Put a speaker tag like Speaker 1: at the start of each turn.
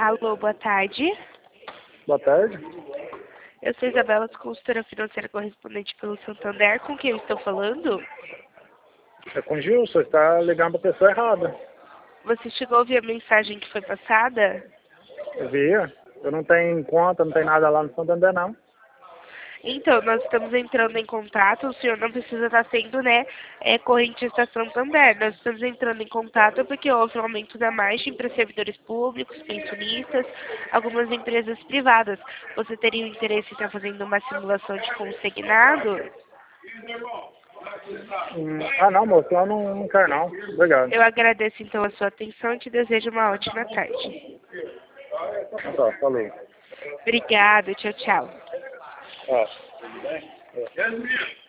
Speaker 1: Alô, boa tarde.
Speaker 2: Boa tarde.
Speaker 1: Eu sou Isabela, consultora financeira correspondente pelo Santander. Com quem eu estou falando?
Speaker 2: É com o Gil, você está ligando para a pessoa errada.
Speaker 1: Você chegou a ouvir a mensagem que foi passada?
Speaker 2: Eu vi. Eu não tenho conta, não tenho nada lá no Santander, não.
Speaker 1: Então, nós estamos entrando em contato, o senhor não precisa estar sendo, né, correntista Santander. Nós estamos entrando em contato porque houve um aumento da margem para servidores públicos, pensionistas, algumas empresas privadas. Você teria o interesse em estar fazendo uma simulação de consignado?
Speaker 2: Não, moço, eu não quero, não. Obrigado.
Speaker 1: Eu agradeço, então, a sua atenção e te desejo uma ótima tarde.
Speaker 2: Tá, falou.
Speaker 1: Obrigada, tchau, tchau.
Speaker 2: Tudo bem?